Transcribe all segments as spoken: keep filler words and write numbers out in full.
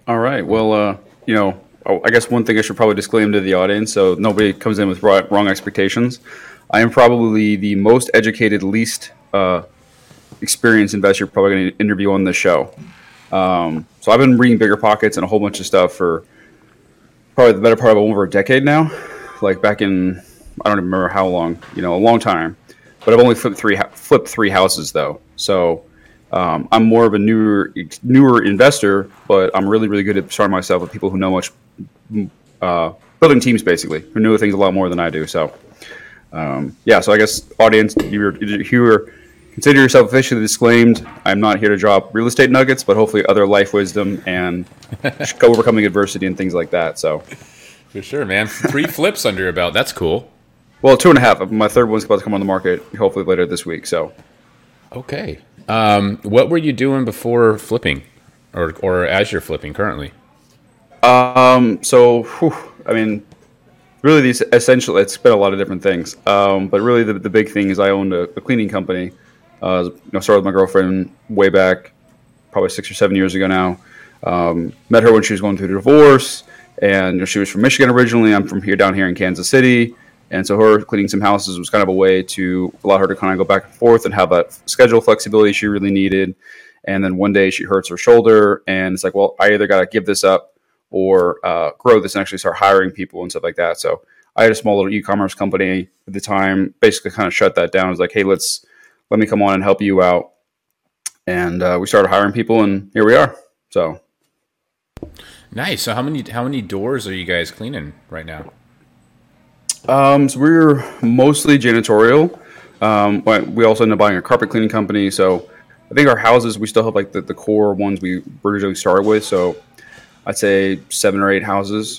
All right. Well, uh, you know, oh, I guess one thing I should probably disclaim to the audience so nobody comes in with wrong, wrong expectations. I am probably the most educated, least uh, experienced investor you're probably going to interview on this show. Um, so I've been reading Bigger Pockets and a whole bunch of stuff for probably the better part of over a decade now. Like back in, I don't even remember how long, you know, a long time. But I've only flipped three flipped three houses though. So um, I'm more of a newer newer investor, but I'm really really good at surrounding myself with people who know much, uh, building teams basically, who know things a lot more than I do. So um, yeah, so I guess audience, you're you're consider yourself officially disclaimed. I'm not here to drop real estate nuggets, but hopefully other life wisdom and overcoming adversity and things like that. So For sure, man. Three flips under your belt. That's cool. well, two and a half. My third one's about to come on the market hopefully later this week. So Okay. Um, what were you doing before flipping, or or as you're flipping currently? um, so whew, I mean. Really, these essentially, it's been a lot of different things. Um, but really, the, the big thing is I owned a, a cleaning company. Uh, you know, started with my girlfriend way back, probably six or seven years ago now. Um, met her when she was going through a divorce, and you know, she was from Michigan originally. I'm from here, down here in Kansas City, and so her cleaning some houses was kind of a way to allow her to kind of go back and forth and have that schedule flexibility she really needed. And then one day she hurts her shoulder, and it's like, well, I either got to give this up or uh, grow this and actually start hiring people and stuff like that. So I had a small little e-commerce company at the time, basically kind of shut that down. I was like, hey, let's let me come on and help you out. And uh, we started hiring people, and here we are. So Nice. So how many how many doors are you guys cleaning right now? um, so we're mostly janitorial. Um, but we also ended up buying a carpet cleaning company. So I think our houses, we still have like the, the core ones we originally started with. So I'd say seven or eight houses.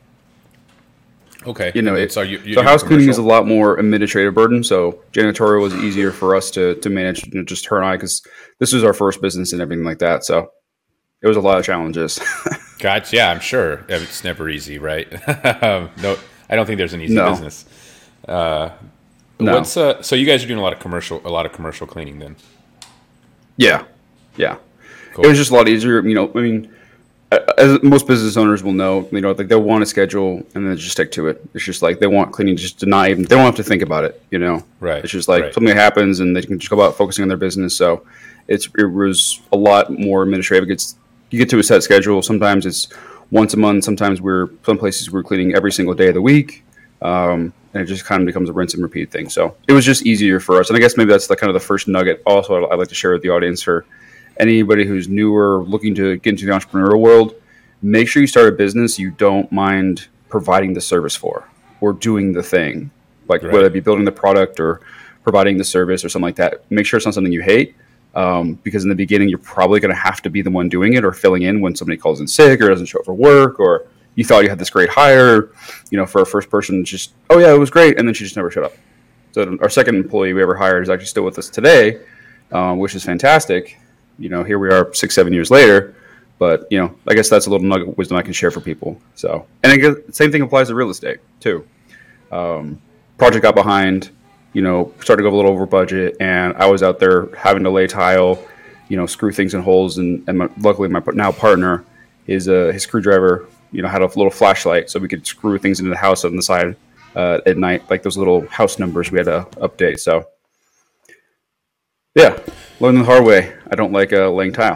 Okay. You know, And it, so you, you so do house cleaning is a commercial? lot more administrative burden. So janitorial was easier for us to to manage, you know, just her and I, because this was our first business and everything like that. So it was a lot of challenges. Gotcha. Yeah, I'm sure it's never easy, right? No, I don't think there's an easy No. business. Uh, No. What's uh? So you guys are doing a lot of commercial, a lot of commercial cleaning then. Yeah, yeah. Cool. It was just a lot easier. You know, I mean, as most business owners will know, you know, like they'll want a schedule and then just stick to it. It's just like they want cleaning just to not even, they don't have to think about it, you know? Right, It's just like right. something happens and they can just go about focusing on their business. So it's, it was a lot more administrative. It gets, you get to a set schedule. Sometimes it's once a month. Sometimes we're, some places we're cleaning every single day of the week. Um, and it just kind of becomes a rinse and repeat thing. So it was just easier for us. And I guess maybe that's the kind of the first nugget also I'd like to share with the audience for anybody who's newer, looking to get into the entrepreneurial world. Make sure you start a business you don't mind providing the service for or doing the thing, like Right. whether it be building the product or providing the service or something like that. Make sure it's not something you hate, um, because in the beginning you're probably going to have to be the one doing it or filling in when somebody calls in sick or doesn't show up for work, or you thought you had this great hire, you know, for a first person, just, oh yeah, it was great, and then she just never showed up. So our second employee we ever hired is actually still with us today, um, which is fantastic. You know, here we are six, seven years later. But, you know, I guess that's a little nugget of wisdom I can share for people. So, and I guess the same thing applies to real estate too. Um, project got behind, you know, started to go a little over budget, and I was out there having to lay tile, you know, screw things in holes, and, and my, luckily my now partner, his uh, his screwdriver, you know, had a little flashlight so we could screw things into the house on the side uh, at night, like those little house numbers we had to update. So, yeah, learned the hard way. I don't like uh, laying tile.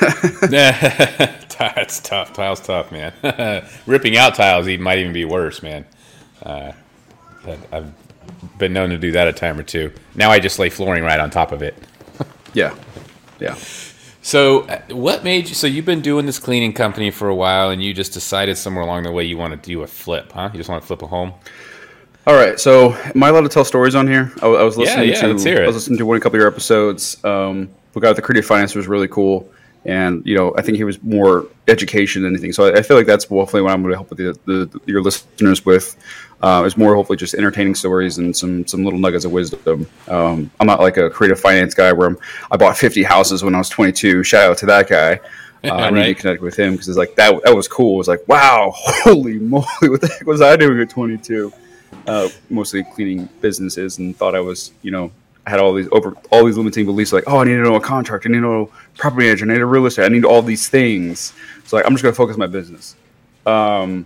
That's tough. Tile's tough, man. Ripping out tiles even might even be worse, man. Uh, but I've been known to do that a time or two. Now I just lay flooring right on top of it. Yeah, yeah. So, uh, what made you? So you've been doing this cleaning company for a while, and you just decided somewhere along the way you want to do a flip, huh? You just want to flip a home. All right. So, am I allowed to tell stories on here? I, I was listening Yeah, yeah, to. let's hear it. I was listening to one a couple of your episodes. Um, the guy with the creative finance was really cool, and you know, I think he was more education than anything. So, I, I feel like that's hopefully what I'm going to help with the, the, the, your listeners with. Uh, is more hopefully just entertaining stories and some some little nuggets of wisdom. Um, I'm not like a creative finance guy where I'm, I bought fifty houses when I was twenty-two. Shout out to that guy. Uh, I need to Right. connect with him because it's like that. That was cool. It was like, wow, holy moly, what the heck was I doing at twenty-two? Uh, mostly cleaning businesses, and thought I was, you know, I had all these over all these limiting beliefs, like, oh, I need to know a contract, I need to know property manager, I need a real estate, I need all these things. So like, I'm just going to focus on my business. Um,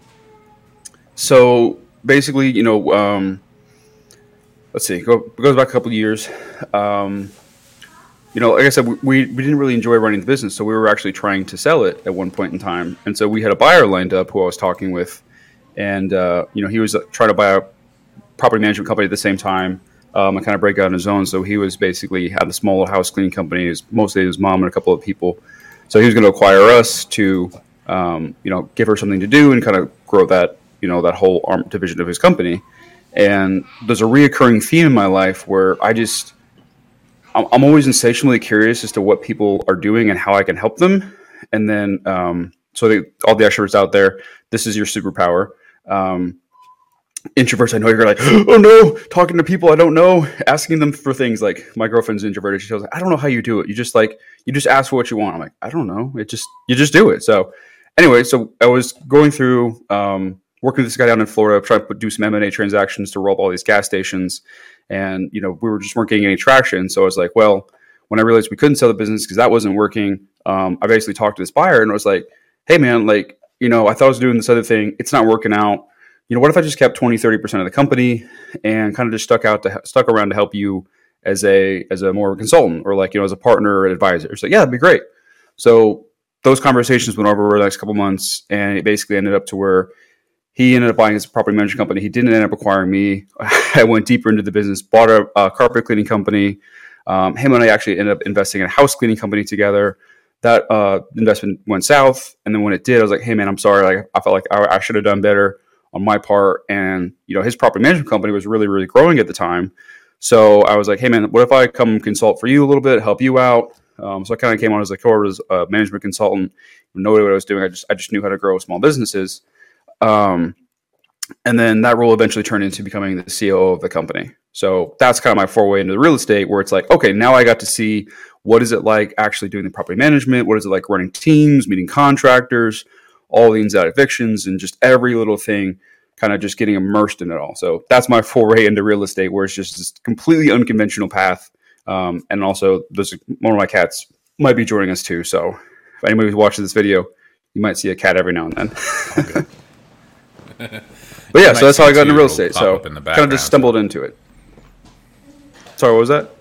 so basically, you know, um, let's see, go, it goes back a couple of years. Um, you know, like I said, we, we didn't really enjoy running the business, so we were actually trying to sell it at one point in time. And so we had a buyer lined up who I was talking with, and uh, you know, he was trying to buy a property management company at the same time, um, and kind of break out on his own. So he was basically had a small house cleaning company. It was mostly his mom and a couple of people. So he was going to acquire us to, um, you know, give her something to do and kind of grow that, you know, that whole arm division of his company. And there's a reoccurring theme in my life where I just, I'm always insatiably curious as to what people are doing and how I can help them. And then, um, so they, all the extroverts out there, this is your superpower. Um, introverts, I know you're like, oh no, talking to people I don't know, asking them for things. Like my girlfriend's introverted. She was like, I don't know how you do it. You just like, you just ask for what you want. I'm like, I don't know. It just, you just do it. So anyway, so I was going through, um, working with this guy down in Florida, trying to do some M and A transactions to roll up all these gas stations. And, you know, we were just weren't getting any traction. So I was like, well, when I realized we couldn't sell the business because that wasn't working, um, I basically talked to this buyer and I was like, hey man, like, you know, I thought I was doing this other thing. It's not working out. You know, what if I just kept twenty, thirty percent of the company and kind of just stuck out to stuck around to help you as a, as a more consultant or like, you know, as a partner or an advisor? So yeah, that'd be great. So those conversations went over the next couple months, and it basically ended up to where he ended up buying his property management company. He didn't end up acquiring me. I went deeper into the business, bought a, a carpet cleaning company. Um, him and I actually ended up investing in a house cleaning company together. That uh, investment went south. And then when it did, I was like, hey man, I'm sorry. Like, I felt like I, I should have done better on my part. And, you know, his property management company was really, really growing at the time. So I was like, hey man, what if I come consult for you a little bit, help you out? Um, so I kind of came on as a core as a management consultant, know what I was doing. I just, I just knew how to grow small businesses. Um, and then that role eventually turned into becoming the C O O of the company. So that's kind of my foray into the real estate, where it's like, okay, now I got to see what is it like actually doing the property management? What is it like running teams, meeting contractors, all the ins and outs, evictions, and just every little thing, kind of just getting immersed in it all. So that's my foray into real estate, where it's just this completely unconventional path. Um, and also, there's one of my cats might be joining us too. So if anybody who's watching this video, you might see a cat every now and then. Okay. But yeah, so that's how I got into real estate. So kind of just stumbled into it. Sorry, what was that?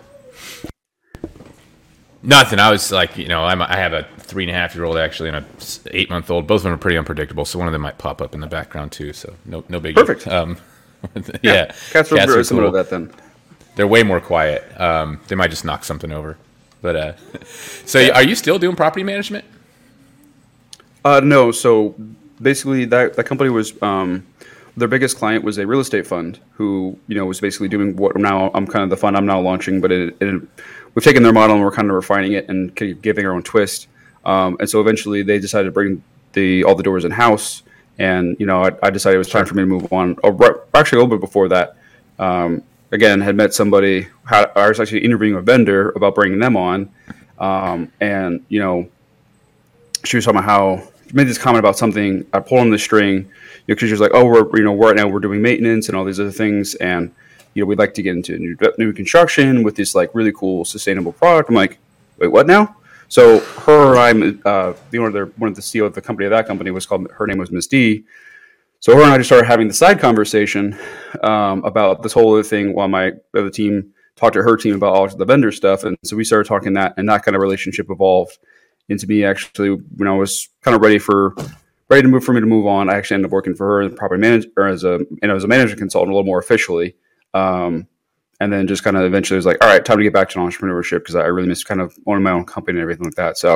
Nothing. I was like, you know, I'm, I have a three and a half year old actually and a eight month old. Both of them are pretty unpredictable, so one of them might pop up in the background too. So no, no big. Perfect. Um, yeah, yeah, cats are cats very similar cool. to that. Then they're way more quiet. Um, they might just knock something over. But uh, so, yeah. Are you still doing property management? Uh, no. So basically, that that company was. Um, Their biggest client was a real estate fund who, you know, was basically doing what now I'm kind of the fund I'm now launching, but it, it, we've taken their model and we're kind of refining it and giving our own twist. Um, and so eventually they decided to bring the all the doors in house. And, you know, I, I decided it was time for me to move on. Oh, right, actually, a little bit before that, um, again, had met somebody. Had, I was actually interviewing a vendor about bringing them on. Um, and, you know, she was talking about how she made this comment about something. I pulled on the string. Because you're like, oh, we're you know right now we're doing maintenance and all these other things, and you know we'd like to get into new, new construction with this like really cool sustainable product. I'm like, wait, what now? So her, I'm uh, the owner, one of the C E O of the company of that company was called. Her name was Miss D. So her and I just started having the side conversation um, about this whole other thing while my other team talked to her team about all the vendor stuff, and so we started talking that, and that kind of relationship evolved into me actually when I was kind of ready for. Ready to move for me to move on. I actually ended up working for her as a property manager, or as a you know as a management consultant, a little more officially. Um, and then just kind of eventually was like, all right, time to get back to entrepreneurship because I really missed kind of owning my own company and everything like that. So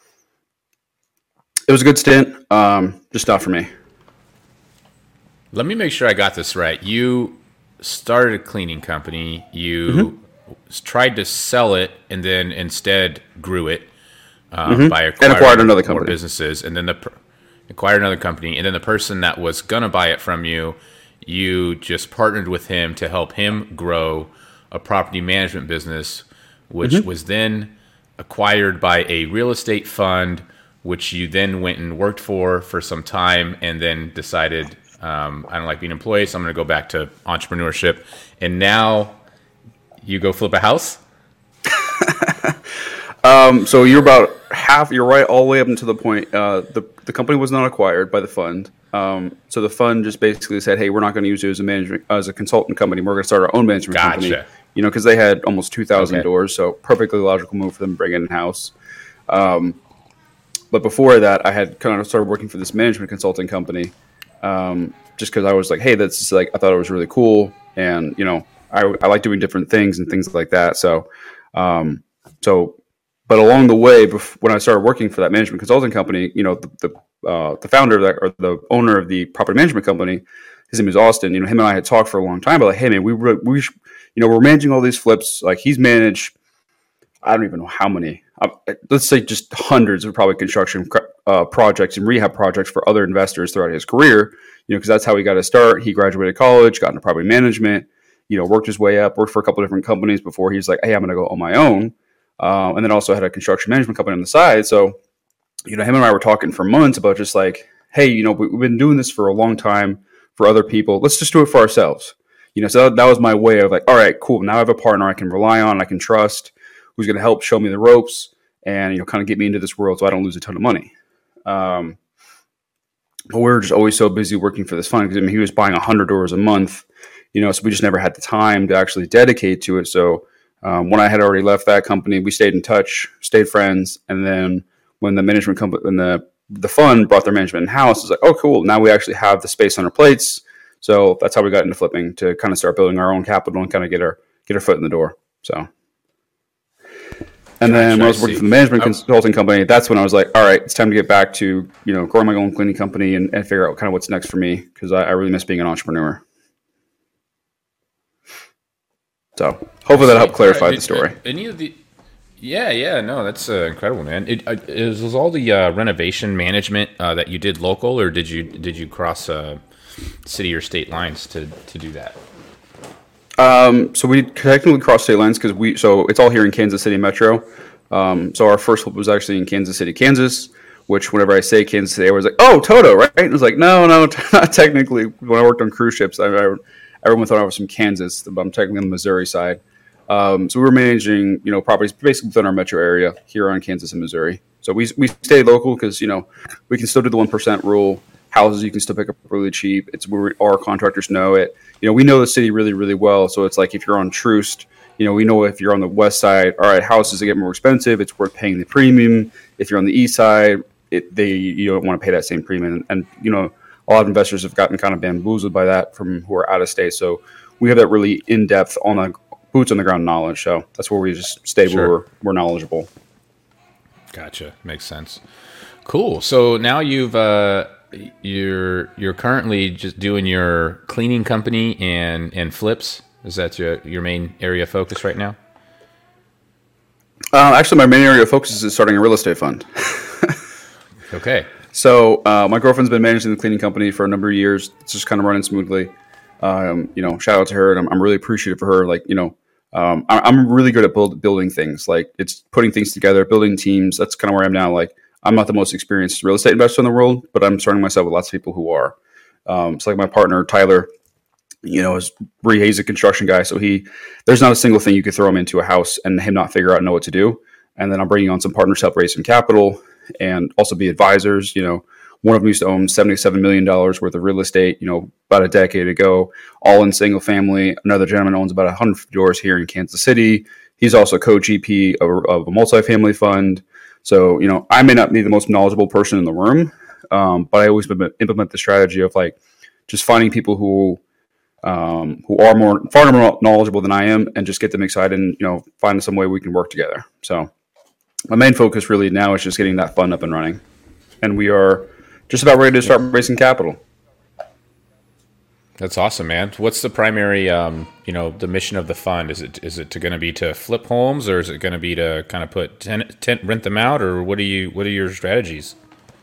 it was a good stint, um, just not for me. Let me make sure I got this right. You started a cleaning company. You mm-hmm. tried to sell it, and then instead grew it um, mm-hmm. by acquiring and acquired another company. More businesses, and then the. Acquired another company, and then the person that was going to buy it from you, you just partnered with him to help him grow a property management business, which mm-hmm. was then acquired by a real estate fund, which you then went and worked for for some time, and then decided, um, I don't like being an employee, so I'm going to go back to entrepreneurship. And now you go flip a house? Um, so you're about half. You're right, all the way up until the point. Uh, the the company was not acquired by the fund. Um, so the fund just basically said, "Hey, we're not going to use you as a management as a consultant company. We're going to start our own management Gotcha. company." You know, because they had almost two thousand Okay. doors, so perfectly logical move for them to bring it in house. Um, but before that, I had kind of started working for this management consulting company, um, just because I was like, "Hey, that's just like I thought it was really cool," and you know, I I like doing different things and things like that. So, um, so. But along the way, bef- when I started working for that management consulting company, you know, the the, uh, the founder of that, or the owner of the property management company, his name is Austin. You know, him and I had talked for a long time. But like, hey man, we re- we sh- you know we're managing all these flips. Like he's managed, I don't even know how many. Uh, let's say just hundreds of probably construction uh, projects and rehab projects for other investors throughout his career. You know, because that's how he got his start. He graduated college, got into property management. You know, worked his way up, worked for a couple of different companies before he's like, hey, I'm going to go on my own. Um, and then also had a construction management company on the side. So, you know, him and I were talking for months about just like, hey, you know, we, we've been doing this for a long time for other people. Let's just do it for ourselves. You know, so that, that was my way of like, all right, cool. Now I have a partner I can rely on, I can trust, who's going to help show me the ropes and, you know, kind of get me into this world so I don't lose a ton of money. Um, but we were just always so busy working for this fund because I mean, he was buying one hundred doors a month, you know, so we just never had the time to actually dedicate to it. So, Um, when I had already left that company, we stayed in touch, stayed friends, and then when the management company, when the the fund brought their management in house, it's like, oh, cool. Now we actually have the space on our plates. So that's how we got into flipping to kind of start building our own capital and kind of get our get our foot in the door. So, and then when I was working for the management consulting company, that's when I was like, all right, it's time to get back to you know growing my own cleaning company and, and figure out kind of what's next for me because I, I really miss being an entrepreneur. So hopefully that helped clarify right. the story. Any of the, yeah, yeah, no, that's uh, incredible, man. It uh, is was all the uh, renovation management uh, that you did local, or did you did you cross uh, city or state lines to to do that? Um, so we technically crossed state lines because we so it's all here in Kansas City Metro. Um, so our first flip was actually in Kansas City, Kansas. Which whenever I say Kansas City, I was like, "Oh, Toto, right?" And it was like, "No, no, not technically." When I worked on cruise ships, I, I everyone thought I was from Kansas, but I'm technically on the Missouri side. Um, so we were managing, you know, properties basically within our metro area here on Kansas and Missouri. So we we stayed local because you know we can still do the one percent rule. Houses you can still pick up really cheap. It's where our contractors know it. You know, we know the city really really well. So it's like if you're on Troost, you know, we know if you're on the west side, all right, houses that get more expensive, it's worth paying the premium. If you're on the east side, it, they you don't want to pay that same premium. And, and you know. A lot of investors have gotten kind of bamboozled by that from who are out of state. So we have that really in-depth, on the boots on the ground knowledge. So that's where we just stay sure. where we're, we're knowledgeable. Gotcha, makes sense. Cool. So now you've uh, you're you're currently just doing your cleaning company and and flips. Is that your your main area of focus right now? Uh, actually, my main area of focus is starting a real estate fund. Okay. So uh, my girlfriend's been managing the cleaning company for a number of years. It's just kind of running smoothly. Um, you know, shout out to her, and I'm, I'm really appreciative for her. Like, you know, um, I, I'm really good at build, building things. Like, it's putting things together, building teams. That's kind of where I am now. Like, I'm not the most experienced real estate investor in the world, but I'm surrounding myself with lots of people who are. Um, so, like my partner Tyler, you know, is he's a construction guy, so he there's not a single thing you could throw him into a house and him not figure out and know what to do. And then I'm bringing on some partners to help raise some capital and also be advisors. You know, one of them used to own seventy-seven million dollars worth of real estate, you know, about a decade ago, all in single family. Another gentleman owns about one hundred fifty doors here in Kansas City. He's also co-G P of, of a multifamily fund. So, you know, I may not be the most knowledgeable person in the room, um, but I always implement the strategy of like just finding people who um, who are more far more knowledgeable than I am and just get them excited and, you know, find some way we can work together. So my main focus really now is just getting that fund up and running. And we are just about ready to start raising capital. That's awesome, man. What's the primary, um, you know, the mission of the fund? Is it is it going to be to flip homes, or is it going to be to kind of put tent, tent, rent them out, or what are you what are your strategies?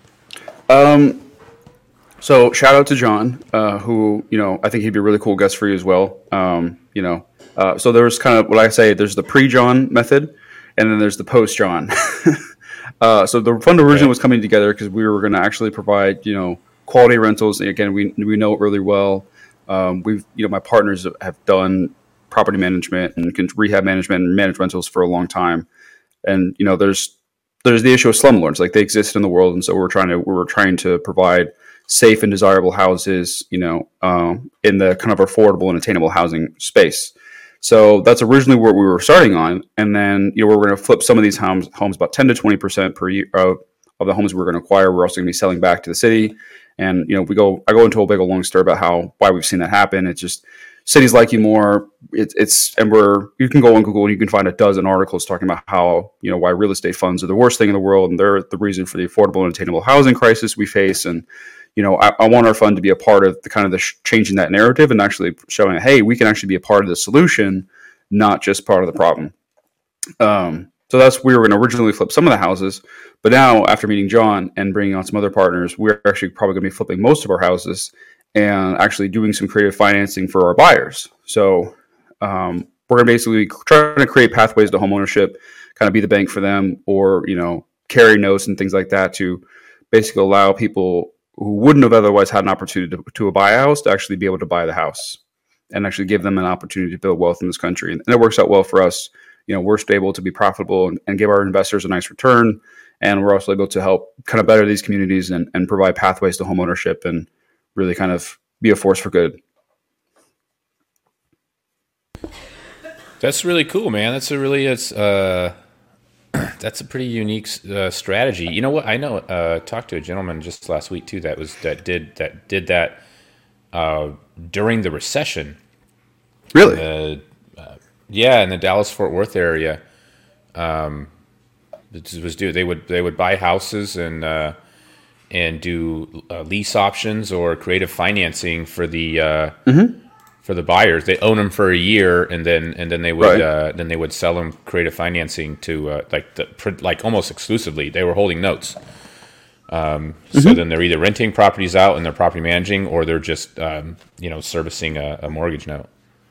Um, so shout out to John, uh, who you know I think he'd be a really cool guest for you as well. Um, you know, uh, so there's kind of what I say. There's the pre-John method, and then there's the post-John. uh, so the fund originally was coming together because we were going to actually provide you know quality rentals. And again, we we know it really well. Um, we've, you know, my partners have done property management and con- rehab management and managed rentals for a long time. And you know, there's there's the issue of slumlords, like they exist in the world, and so we're trying to we're trying to provide safe and desirable houses, you know, um, in the kind of affordable and attainable housing space. So that's originally what we were starting on, and then you know we're going to flip some of these homes homes about ten to twenty percent per year uh, of the homes we're going to acquire. We're also going to be selling back to the city, and you know we go I go into a big long story about how why we've seen that happen. It's just cities like you more. It, it's and we're you can go on Google and you can find a dozen articles talking about how you know why real estate funds are the worst thing in the world and they're the reason for the affordable and attainable housing crisis we face. And you know I, I want our fund to be a part of the kind of the sh- changing that narrative and actually showing that, hey, we can actually be a part of the solution, not just part of the problem. Um, so that's we were going to originally flip some of the houses, but now after meeting John and bringing on some other partners, we're actually probably going to be flipping most of our houses and actually doing some creative financing for our buyers. So um, we're going to basically try to create pathways to homeownership, kind of be the bank for them, or you know carry notes and things like that to basically allow people who wouldn't have otherwise had an opportunity to, to buy a house to actually be able to buy the house and actually give them an opportunity to build wealth in this country. And it works out well for us. You know, we're able to be profitable and, and give our investors a nice return. And we're also able to help kind of better these communities and, and provide pathways to homeownership and really kind of be a force for good. That's really cool, man. That's a really, it's, uh, that's a pretty unique uh, strategy. You know what? I know, uh, talked to a gentleman just last week too, that was, that did, that did that, uh, during the recession. Really? The, uh, yeah. In the Dallas Fort Worth area. Um, it was do, they would, they would buy houses and, uh, and do uh, lease options or creative financing for the uh, mm-hmm. for the buyers. They own them for a year, and then and then they would right. uh, then they would sell them creative financing to uh, like the, like almost exclusively. They were holding notes. Um, mm-hmm. So then they're either renting properties out and they're property managing, or they're just um, you know servicing a, a mortgage note.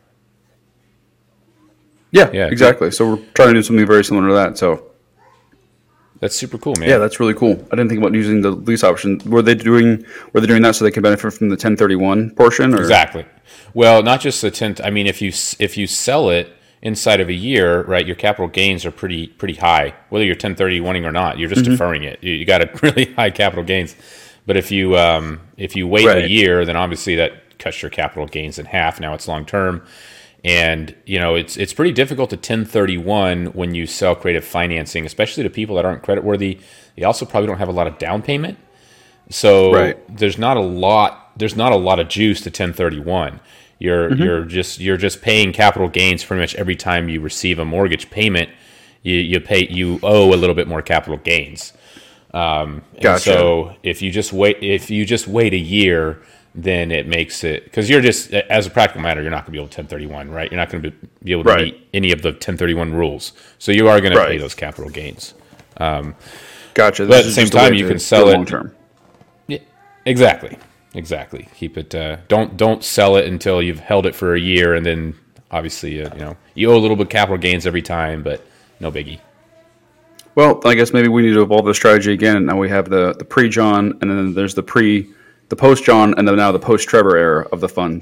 Yeah, yeah, exactly. So we're trying to do something very similar to that. So. That's super cool, man. Yeah, that's really cool. I didn't think about using the lease option. Were they doing Were they doing that so they can benefit from the ten thirty-one portion? Or? Exactly. Well, not just the ten. I mean, if you if you sell it inside of a year, right, your capital gains are pretty pretty high. Whether you're ten thirty-one-ing or not, you're just mm-hmm. deferring it. You, you got a really high capital gains. But if you um, if you wait right. a year, then obviously that cuts your capital gains in half. Now it's long term. And, you know, it's it's pretty difficult to ten thirty-one when you sell creative financing, especially to people that aren't creditworthy. They also probably don't have a lot of down payment. So right. there's not a lot there's not a lot of juice to ten thirty-one. You're mm-hmm. you're just you're just paying capital gains pretty much every time you receive a mortgage payment. You you pay you owe a little bit more capital gains. Um, gotcha. So if you just wait if you just wait a year, then it makes it, because you're just, as a practical matter, you're not going to be able to ten thirty-one, right? You're not going to be able to right. meet any of the ten thirty-one rules. So you are going right. to pay those capital gains. Um, gotcha. But at the same time, you can sell it long term. Yeah, exactly, exactly. Keep it. Uh, don't don't sell it until you've held it for a year, and then obviously, uh, you know, you owe a little bit of capital gains every time, but no biggie. Well, I guess maybe we need to evolve the strategy again. Now we have the the pre John, and then there's the pre. The post John, and then now the post Trevor era of the fund.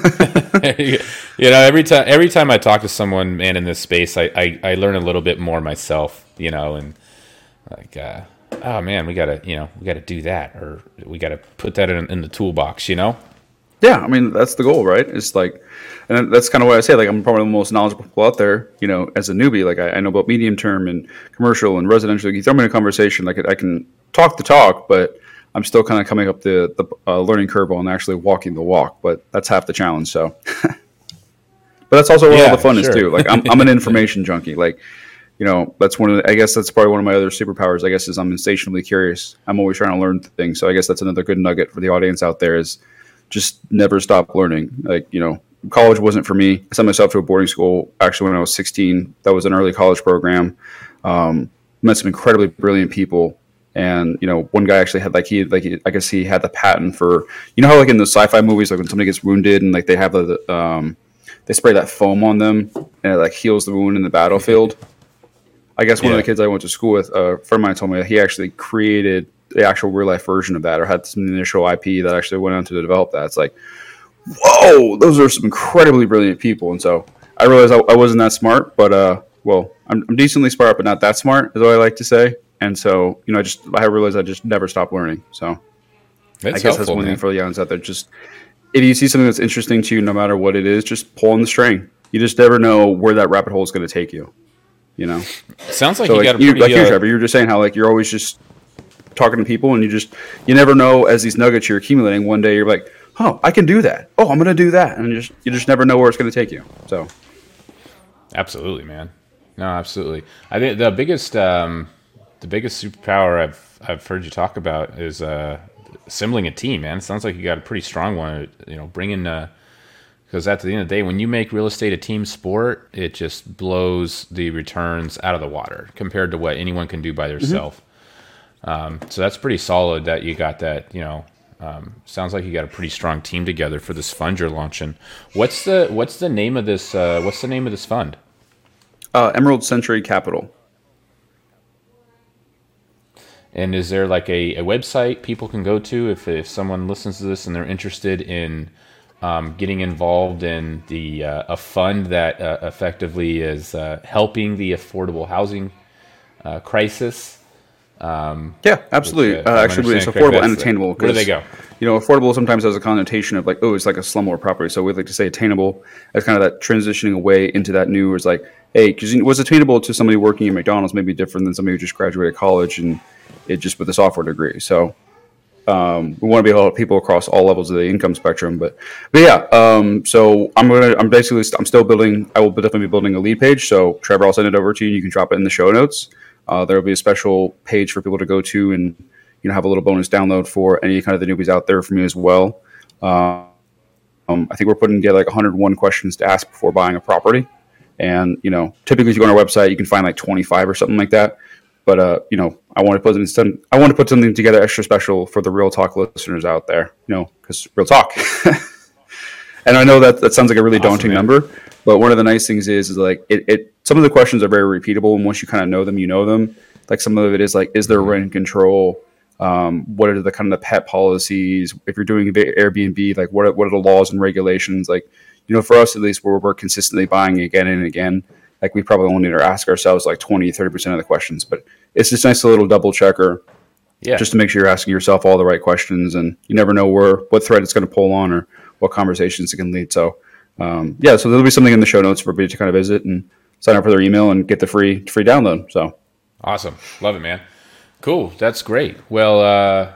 You know, every time every time I talk to someone, man, in this space, I, I, I learn a little bit more myself. You know, and like, uh, oh man, we gotta you know we gotta do that, or we gotta put that in, in the toolbox. You know. Yeah, I mean that's the goal, right? It's like, and that's kind of what I say. Like I'm probably the most knowledgeable people out there. You know, as a newbie, like I, I know about medium term and commercial and residential. You throw me in a conversation, like I can talk the talk, but I'm still kind of coming up the, the uh, learning curve on actually walking the walk, but that's half the challenge. So, but that's also where yeah, all the fun sure. is too. Like I'm, I'm an information junkie. Like, you know, that's one of the, I guess that's probably one of my other superpowers, I guess, is I'm insatiably curious. I'm always trying to learn things. So I guess that's another good nugget for the audience out there is just never stop learning. Like, you know, college wasn't for me. I sent myself to a boarding school actually when I was sixteen. That was an early college program. Um, met some incredibly brilliant people. And, you know, one guy actually had like he like he, I guess he had the patent for, you know how like in the sci-fi movies, like when somebody gets wounded and like they have the, um, they spray that foam on them and it like heals the wound in the battlefield. I guess one yeah. of the kids I went to school with, a friend of mine told me that he actually created the actual real life version of that, or had some initial I P that actually went on to develop that. It's like, whoa, those are some incredibly brilliant people. And so I I realized I, I wasn't that smart, but uh, well, I'm, I'm decently smart, but not that smart, is what I like to say. And so, you know, I just I realized I just never stopped learning. So That's I guess helpful, that's one man. thing for the youngins out there. Just if you see something that's interesting to you, no matter what it is, just pull on the string. You just never know where that rabbit hole is going to take you. You know. Sounds like So you like got a you, pretty like you, uh, Trevor, you were just saying how like you're always just talking to people, and you just you never know as these nuggets you're accumulating. One day you're like, oh, I can do that. Oh, I'm going to do that, and you just you just never know where it's going to take you. So. Absolutely, man. No, absolutely. I think the biggest, um, the biggest superpower I've I've heard you talk about is uh, assembling a team, man. It sounds like you got a pretty strong one. You know, bringing uh, because at the end of the day, when you make real estate a team sport, it just blows the returns out of the water compared to what anyone can do by themselves. Mm-hmm. Um, so that's pretty solid that you got that. You know, um, sounds like you got a pretty strong team together for this fund you're launching. What's the What's the name of this? Uh, what's the name of this fund? Uh, Emerald Century Capital. And is there like a, a website people can go to if, if someone listens to this and they're interested in um, getting involved in the uh, a fund that uh, effectively is uh, helping the affordable housing uh, crisis? Um, yeah, absolutely. Which, uh, uh, actually, it's correctly, affordable and attainable. Where do they go? You know, affordable sometimes has a connotation of like, oh, it's like a slumlord property. So we'd like to say attainable as kind of that transitioning away into that new is like, hey, because what's attainable to somebody working at McDonald's may be different than somebody who just graduated college and it just with a software degree. So um, we want to be able to help people across all levels of the income spectrum. But but yeah, um, so I'm gonna I'm basically st- I'm still building. I will definitely be building a lead page. So Trevor, I'll send it over to you. And you can drop it in the show notes. Uh, there will be a special page for people to go to and you know have a little bonus download for any kind of the newbies out there for me as well. Uh, um, I think we're putting together like one hundred one questions to ask before buying a property. And, you know, typically if you go on our website, you can find like twenty-five or something like that. But, uh, you know, I want to put some, I want to put something together extra special for the Real Talk listeners out there, you know, because Real Talk. And I know that that sounds like a really Awesome, daunting man. number, but one of the nice things is, is like it, it, some of the questions are very repeatable. And once you kind of know them, you know them. Like some of it is like, is there rent control? Um, what are the kind of the pet policies? If you're doing Airbnb, like what are, what are the laws and regulations? Like, you know, for us at least, where we're consistently buying again and again, like we probably only need to ask ourselves like twenty, thirty percent of the questions. But it's just nice a little double checker, Yeah. just to make sure you're asking yourself all the right questions, and you never know where what thread it's going to pull on or what conversations it can lead. So, um, yeah, so there'll be something in the show notes for everybody to kind of visit and sign up for their email and get the free free download. So, Awesome. Love it, man. Cool. That's great. Well, uh,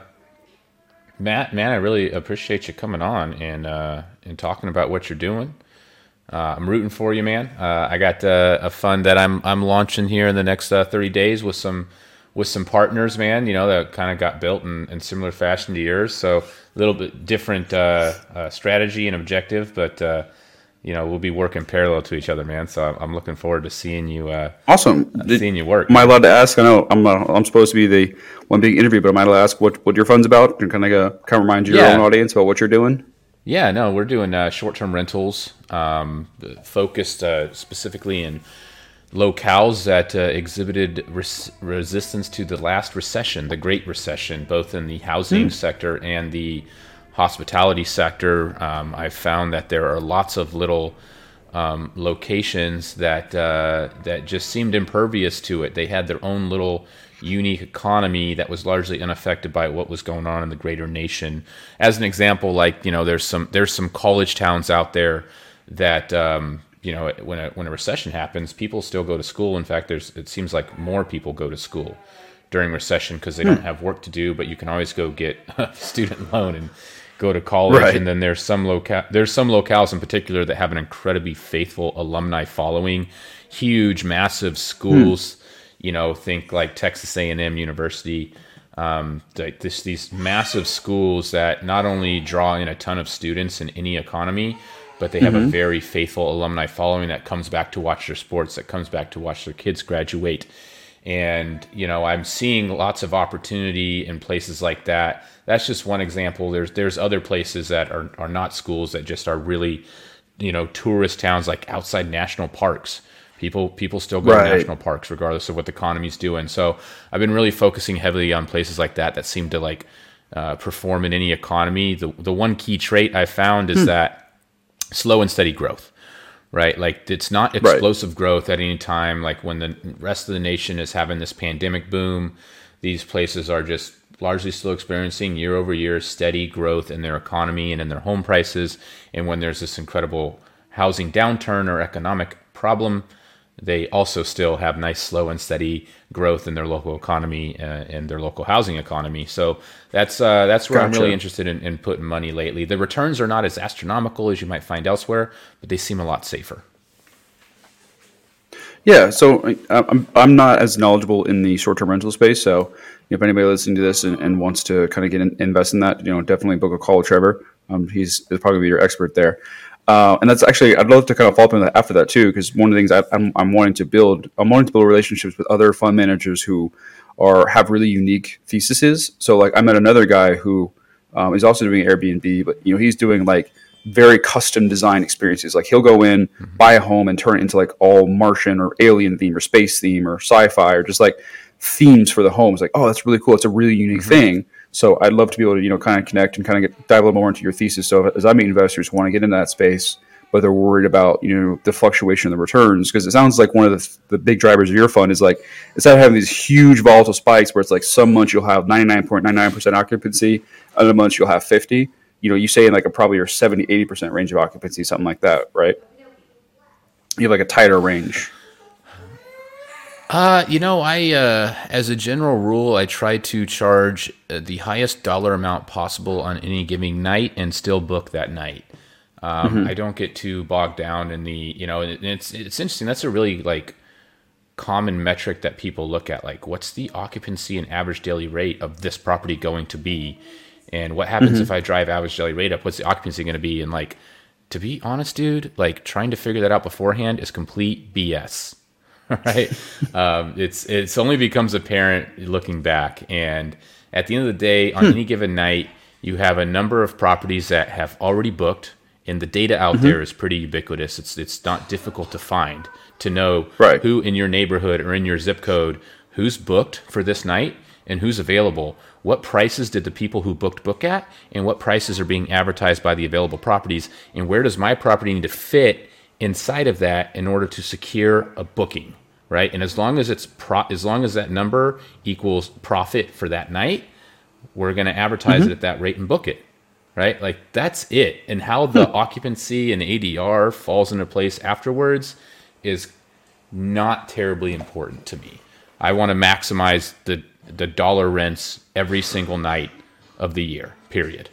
Matt, man, I really appreciate you coming on and uh, and talking about what you're doing. Uh, I'm rooting for you, man. Uh, I got uh, a fund that I'm I'm launching here in the next uh, thirty days with some with some partners, man. You know, that kind of got built in, in similar fashion to yours, so a little bit different uh, uh, strategy and objective, but uh, you know, we'll be working parallel to each other, man. So I'm, I'm looking forward to seeing you. Uh, awesome. uh, seeing you work. Am I allowed to ask? I know I'm uh, I'm supposed to be the one big interview, but am I allowed to ask what, what your fund's about and kind of uh, kind of remind your Yeah. own audience about what you're doing? Yeah, no, we're doing uh, short-term rentals, um, focused uh, specifically in locales that uh, exhibited res- resistance to the last recession, the Great Recession, both in the housing Mm. sector and the hospitality sector. Um, I've found that there are lots of little um, locations that uh, that just seemed impervious to it. They had their own little unique economy that was largely unaffected by what was going on in the greater nation. As an example, like, you know, there's some there's some college towns out there that um, you know, when a when a recession happens, people still go to school. In fact, there's it seems like more people go to school during recession because they Hmm. don't have work to do, but you can always go get a student loan and go to college. Right. And then there's some local there's some locales in particular that have an incredibly faithful alumni following, huge, massive schools. You know, think like Texas A and M University, um, like this, these massive schools that not only draw in a ton of students in any economy, but they have a very faithful alumni following that comes back to watch their sports, that comes back to watch their kids graduate. And, you know, I'm seeing lots of opportunity in places like that. That's just one example. There's there's other places that are, are not schools that just are really, you know, tourist towns, like outside national parks. People people still go Right. to national parks regardless of what the economy's doing. So I've been really focusing heavily on places like that that seem to like uh, perform in any economy. The the one key trait I found is that slow and steady growth, right? Like it's not Right. explosive growth at any time. Like when the rest of the nation is having this pandemic boom, these places are just largely still experiencing year over year steady growth in their economy and in their home prices. And when there's this incredible housing downturn or economic problem, they also still have nice, slow and steady growth in their local economy uh, and their local housing economy. So that's uh, that's where I'm Gotcha. really interested in, in putting money lately. The returns are not as astronomical as you might find elsewhere, but they seem a lot safer. Yeah, so uh, I'm I'm not as knowledgeable in the short term rental space. So if anybody listening to this and, and wants to kind of get in, invest in that, you know, definitely book a call with Trevor. Um, he's he'll probably be your expert there. Uh, and that's actually, I'd love to kind of follow up on that after that too, because one of the things I, I'm, I'm wanting to build, I'm wanting to build relationships with other fund managers who are have really unique theses. So like I met another guy who um, is also doing Airbnb, but you know he's doing like very custom design experiences. Like he'll go in, mm-hmm. buy a home, and turn it into like all Martian or alien theme or space theme or sci-fi or just like themes for the homes. Like, oh, that's really cool. It's a really unique mm-hmm. thing. So I'd love to be able to, you know, kind of connect and kind of get dive a little more into your thesis. So as I meet investors who want to get into that space, but they're worried about, you know, the fluctuation of the returns, because it sounds like one of the, the big drivers of your fund is like, instead of having these huge volatile spikes where it's like some months you'll have ninety-nine point nine nine percent occupancy, other months you'll have fifty, you know, you say in like a probably your seventy, eighty percent range of occupancy, something like that, right? You have like a tighter range. Uh, you know, I, uh, as a general rule, I try to charge uh, the highest dollar amount possible on any given night and still book that night. Um, mm-hmm. I don't get too bogged down in the, you know, and it's, it's interesting. That's a really like common metric that people look at. Like, what's the occupancy and average daily rate of this property going to be? And what happens mm-hmm. if I drive average daily rate up? What's the occupancy going to be? And like, to be honest, dude, like trying to figure that out beforehand is complete B S. Right. um, it's, it's only becomes apparent looking back. And at the end of the day, on hmm. any given night, you have a number of properties that have already booked, and the data out mm-hmm. there is pretty ubiquitous. It's, it's not difficult to find, to know right. who in your neighborhood or in your zip code, who's booked for this night and who's available. What prices did the people who booked book at, and what prices are being advertised by the available properties, and where does my property need to fit inside of that in order to secure a booking, right? And as long as it's pro- as long as that number equals profit for that night, we're going to advertise mm-hmm. it at that rate and book it, right? Like that's it. And how the hmm. occupancy and A D R falls into place afterwards is not terribly important to me. I want to maximize the the dollar rents every single night of the year, period.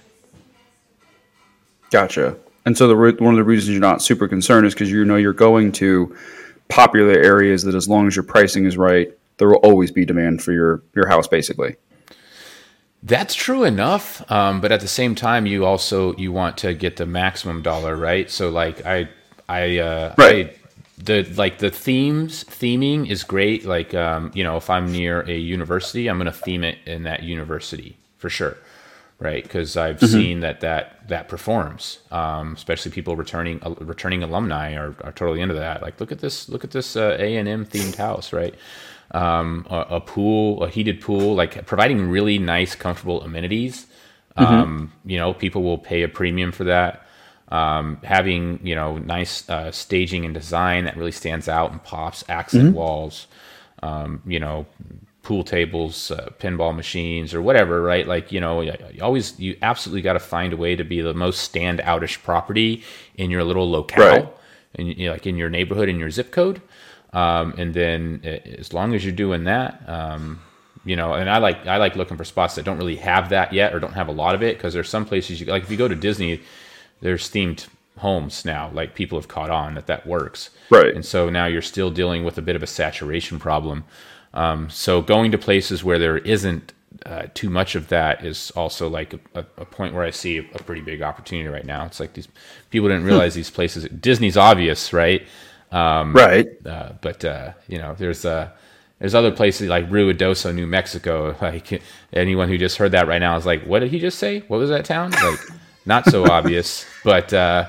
Gotcha. And so the one of the reasons you're not super concerned is because you know you're going to popular areas that as long as your pricing is right, there will always be demand for your, your house, basically. That's true enough. Um, but at the same time, you also, you want to get the maximum dollar, right? So like I, I, uh, right. I, the, like the themes theming is great. Like, um, you know, if I'm near a university, I'm going to theme it in that university for sure. Right, because I've mm-hmm. seen that that that performs, um, especially people returning uh, returning alumni are, are totally into that. Like, look at this, look at this uh, A and M themed house, right? Um, a, a pool, a heated pool, like providing really nice, comfortable amenities. Mm-hmm. Um, you know, people will pay a premium for that. Um, having you know nice uh, staging and design that really stands out and pops, accent mm-hmm. walls. Um, you know. Pool tables, uh, pinball machines, or whatever, right? Like, you know, you always, you absolutely got to find a way to be the most standoutish property in your little locale, right. and you know, like in your neighborhood, in your zip code. Um, and then as long as you're doing that, um, you know, and I like, I like looking for spots that don't really have that yet, or don't have a lot of it. Cause there's some places you like, if you go to Disney, there's themed homes now, like people have caught on that that works. Right. And so now you're still dealing with a bit of a saturation problem. Um, so going to places where there isn't uh, too much of that is also like a, a point where I see a, a pretty big opportunity right now. It's like these people didn't realize these places. Disney's obvious, right? Um, right. Uh, but uh, you know, there's uh, there's other places like Ruidoso, New Mexico. Like anyone who just heard that right now is like, what did he just say? What was that town? Like, not so obvious, but uh,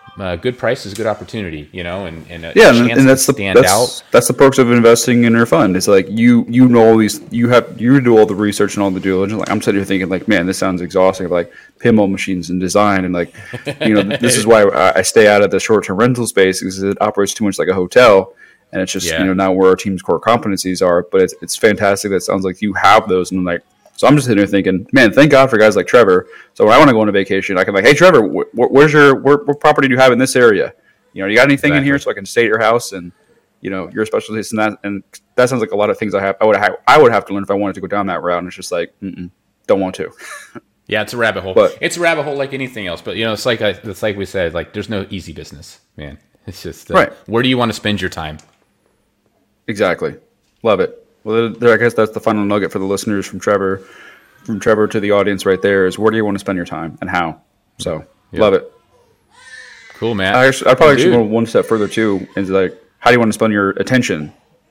uh, good price is good opportunity, you know, and, and a Yeah, chance and, and that's to the stand that's out. that's the perks of investing in your fund. It's like you you know all these you have you do all the research and all the due diligence. Like I'm sitting here thinking like, man, this sounds exhausting. Like pinball machines and design and like, you know, this is why I, I stay out of the short term rental space because it operates too much like a hotel, and it's just Yeah. you know not where our team's core competencies are. But it's it's fantastic. That sounds like you have those, and like so I'm just sitting here thinking, man, thank God for guys like Trevor. So when I want to go on a vacation, I can like, hey Trevor, wh- wh- where's your where, what property do you have in this area? You know, you got anything in here Exactly. so I can stay at your house and, you know, your specialties and that. And that sounds like a lot of things I have. I would have, I would have to learn if I wanted to go down that route. And it's just like, mm-mm, don't want to. Yeah, it's a rabbit hole. But It's a rabbit hole like anything else. But you know, it's like I, it's like we said, like there's no easy business, man. It's just uh, Right. where do you want to spend your time? exactly, love it. Well, there, I guess that's the final nugget for the listeners from Trevor, from Trevor to the audience right there is where do you want to spend your time and how? So Yeah. love it. Cool, man. I actually, I'd probably actually Dude. go one step further too. Is like, how do you want to spend your attention?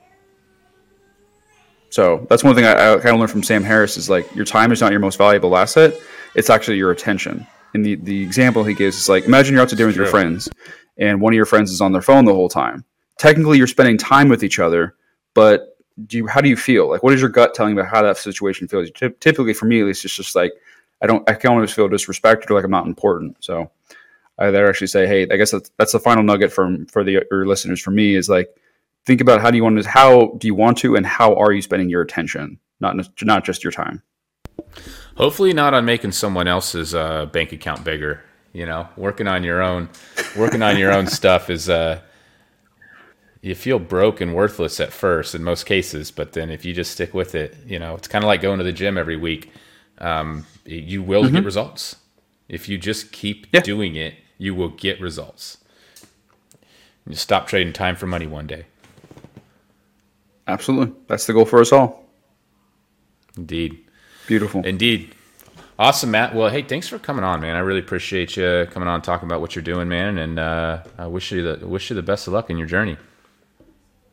So that's one thing I, I kind of learned from Sam Harris is like your time is not your most valuable asset. It's actually your attention. And the, the example he gives is like, imagine you're out to dinner with your True. friends and one of your friends is on their phone the whole time. Technically you're spending time with each other, but do you, how do you feel? Like, what is your gut telling you about how that situation feels? Ty- Typically for me, at least, it's just like, I don't, I can always feel disrespected or like I'm not important. So I there actually say, hey, I guess that's, that's the final nugget from for the your listeners. For me, is like think about how do you want to, how do you want to, and how are you spending your attention, not not just your time. Hopefully not on making someone else's uh, bank account bigger. You know, working on your own, working on your own stuff is uh, you feel broke and worthless at first in most cases, but then if you just stick with it, you know, it's kind of like going to the gym every week. Um, you will mm-hmm. get results if you just keep yeah. doing it. You will get results. You stop trading time for money one day. Absolutely. That's the goal for us all. Indeed. Beautiful. Indeed. Awesome, Matt. Well, hey, thanks for coming on, man. I really appreciate you coming on and talking about what you're doing, man. And uh, I wish you the wish you the best of luck in your journey.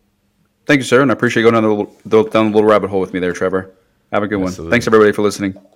Thank you, sir. And I appreciate you going down the, little, down the little rabbit hole with me there, Trevor. Have a good Absolutely. one. Thanks, everybody, for listening.